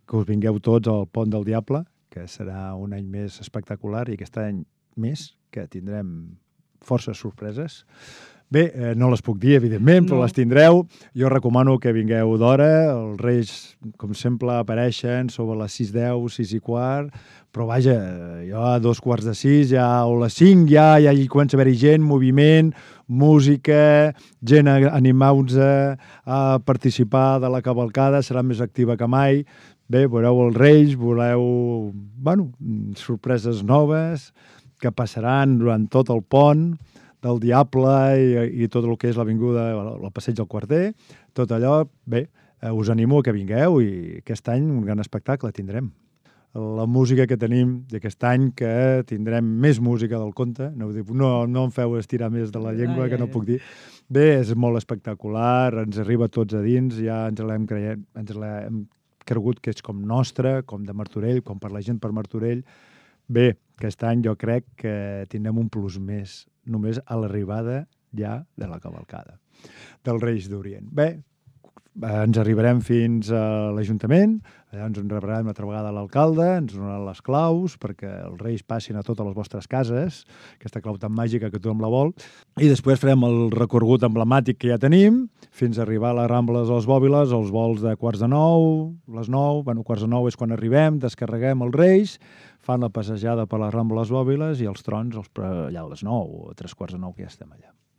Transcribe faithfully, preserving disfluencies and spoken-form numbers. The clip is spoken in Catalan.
que us vingueu tots al Pont del Diable, que serà un any més espectacular i aquest any més, que tindrem forces sorpreses. Bé, eh, no les puc dir, evidentment, però No. les tindreu. Jo recomano que vingueu d'hora. Els Reis, com sempre, apareixen sobre les sis deu, sis i quart, però vaja, jo a dos quarts de sis, ja, o les cinc, ja, ja hi comença a haver-hi gent, moviment, música, gent a- animant-se a participar de la cavalcada, serà més activa que mai. Bé, veureu els Reis, veureu, bueno, sorpreses noves que passaran durant tot el pont del Diable i, i tot el que és l'avinguda, el passeig del Quarter, tot allò, bé, eh, us animo a que vingueu i aquest any un gran espectacle tindrem. La música que tenim d'aquest any, que tindrem més música del conte, no, no, no em feu estirar més de la llengua, Ai, que no ai, puc dir. Bé, és molt espectacular, ens arriba tots a dins, ja ens l'hem creient, ens l'hem cregut que és com nostre, com de Martorell, com per la gent per Martorell. Bé, aquest any jo crec que tindrem un plus més, només a l'arribada ja de la cavalcada dels Reis d'Orient. Bé, ens arribarem fins a l'Ajuntament, allà ens en rebrà una altra vegada l'alcalde, ens donaran les claus perquè els Reis passin a totes les vostres cases, aquesta clau tan màgica que tothom la vol, i després farem el recorregut emblemàtic que ja tenim, fins a arribar a les Rambles dels Bòbiles, els vols de quarts de nou, les nou, bueno, quarts de nou és quan arribem, descarreguem els Reis, fan la passejada per les Rambles Bòbiles i els trons els, allà a les nou o tres quarts de nou que ja estem allà.